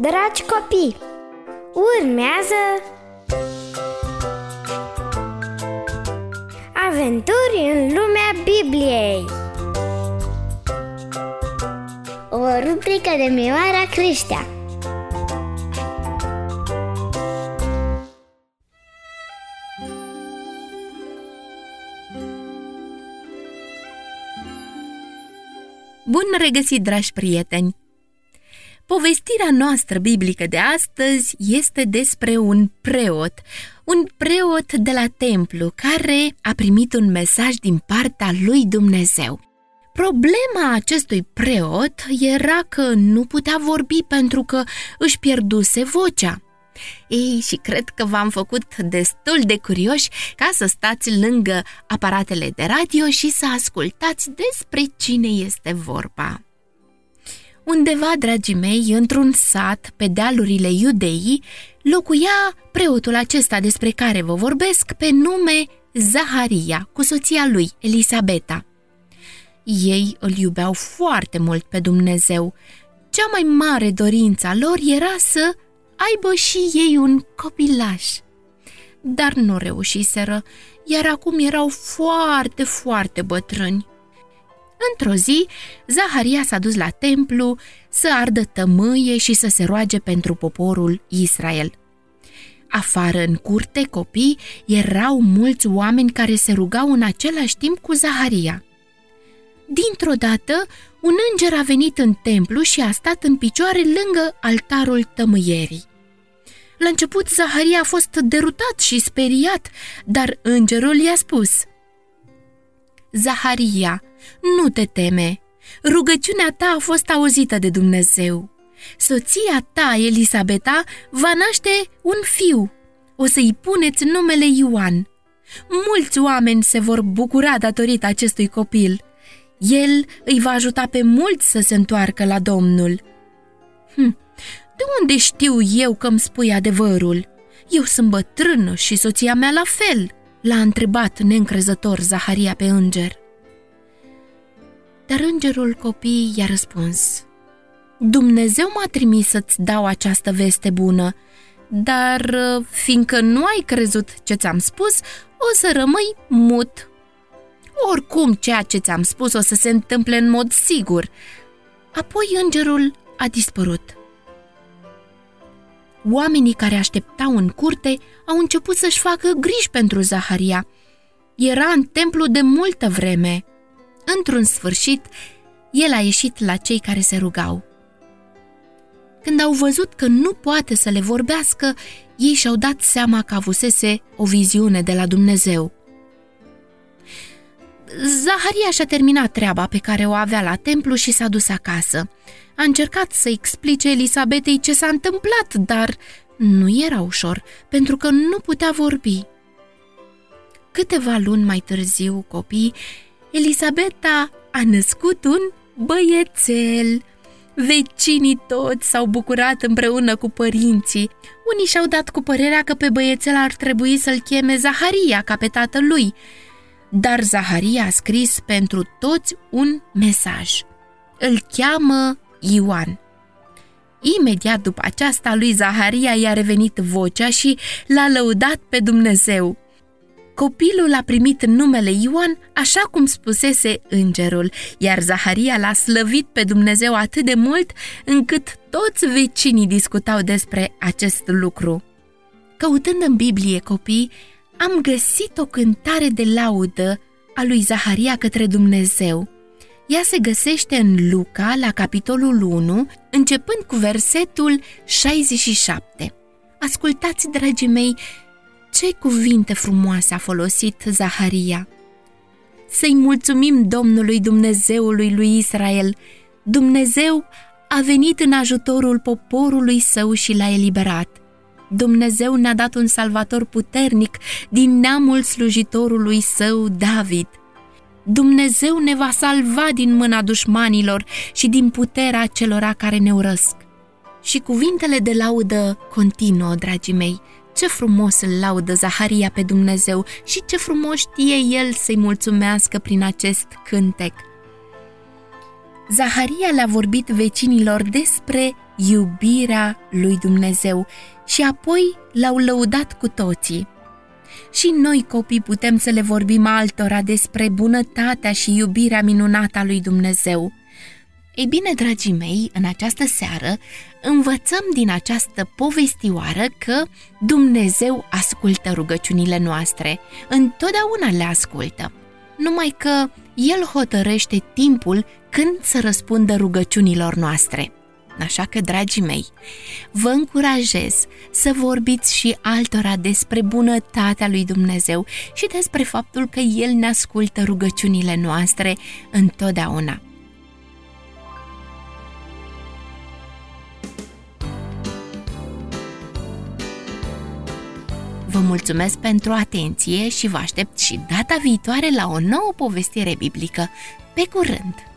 Dragi copii, urmează Aventuri în lumea Bibliei, o rubrică de Mioara Creștea. Bun regăsit, dragi prieteni! Povestirea noastră biblică de astăzi este despre un preot de la templu care a primit un mesaj din partea lui Dumnezeu. Problema acestui preot era că nu putea vorbi pentru că își pierduse vocea. Ei, și cred că v-am făcut destul de curioși ca să stați lângă aparatele de radio și să ascultați despre cine este vorba. Undeva, dragii mei, într-un sat pe dealurile Iudeii, locuia preotul acesta despre care vă vorbesc pe nume Zaharia, cu soția lui, Elisabeta. Ei îl iubeau foarte mult pe Dumnezeu. Cea mai mare dorință a lor era să aibă și ei un copilaș. Dar nu reușiseră, iar acum erau foarte bătrâni. Într-o zi, Zaharia s-a dus la templu să ardă tămâie și să se roage pentru poporul Israel. Afară, în curte, copii, erau mulți oameni care se rugau în același timp cu Zaharia. Dintr-o dată, un înger a venit în templu și a stat în picioare lângă altarul tămâierii. La început, Zaharia a fost derutat și speriat, dar îngerul i-a spus: Zaharia, nu te teme, rugăciunea ta a fost auzită de Dumnezeu. Soția ta, Elisabeta, va naște un fiu. O să-i puneți numele Ioan. Mulți oameni se vor bucura datorită acestui copil. El îi va ajuta pe mulți să se întoarcă la Domnul. De unde știu eu că îmi spui adevărul? Eu sunt bătrână și soția mea la fel, l-a întrebat neîncrezător Zaharia pe înger. Dar îngerul copii i-a răspuns: Dumnezeu m-a trimis să-ți dau această veste bună, dar fiindcă nu ai crezut ce ți-am spus, o să rămâi mut. Oricum, ceea ce ți-am spus o să se întâmple în mod sigur. Apoi îngerul a dispărut. Oamenii care așteptau în curte au început să-și facă griji pentru Zaharia. Era în templu de multă vreme. Într-un sfârșit, el a ieșit la cei care se rugau. Când au văzut că nu poate să le vorbească, ei și-au dat seama că avusese o viziune de la Dumnezeu. Zaharia și-a terminat treaba pe care o avea la templu și s-a dus acasă. A încercat să explice Elisabetei ce s-a întâmplat, dar nu era ușor, pentru că nu putea vorbi. Câteva luni mai târziu, copii, Elisabeta a născut un băiețel. Vecinii toți s-au bucurat împreună cu părinții. Unii și-au dat cu părerea că pe băiețel ar trebui să-l cheme Zaharia, ca pe tatăl lui. Dar Zaharia a scris pentru toți un mesaj. Îl cheamă Ioan. Imediat după aceasta, lui Zaharia i-a revenit vocea și l-a lăudat pe Dumnezeu. Copilul a primit numele Ioan așa cum spusese îngerul, iar Zaharia l-a slăvit pe Dumnezeu atât de mult încât toți vecinii discutau despre acest lucru. Căutând în Biblie, copii, am găsit o cântare de laudă a lui Zaharia către Dumnezeu. Ea se găsește în Luca, la capitolul 1, începând cu versetul 67. Ascultați, dragii mei, ce cuvinte frumoase a folosit Zaharia. Să-i mulțumim Domnului Dumnezeului lui Israel. Dumnezeu a venit în ajutorul poporului său și l-a eliberat. Dumnezeu ne-a dat un salvator puternic din neamul slujitorului său David. Dumnezeu ne va salva din mâna dușmanilor și din puterea celora care ne urăsc. Și cuvintele de laudă continuă, dragii mei. Ce frumos îl laudă Zaharia pe Dumnezeu și ce frumos știe el să-i mulțumească prin acest cântec. Zaharia le-a vorbit vecinilor despre iubirea lui Dumnezeu și apoi l-au lăudat cu toții. Și noi, copii, putem să le vorbim altora despre bunătatea și iubirea minunată a lui Dumnezeu. Ei bine, dragii mei, în această seară învățăm din această povestioară că Dumnezeu ascultă rugăciunile noastre, întotdeauna le ascultă, numai că El hotărăște timpul când să răspundă rugăciunilor noastre. Așa că, dragii mei, vă încurajez să vorbiți și altora despre bunătatea lui Dumnezeu și despre faptul că El ne ascultă rugăciunile noastre întotdeauna. Vă mulțumesc pentru atenție și vă aștept și data viitoare la o nouă povestire biblică. Pe curând!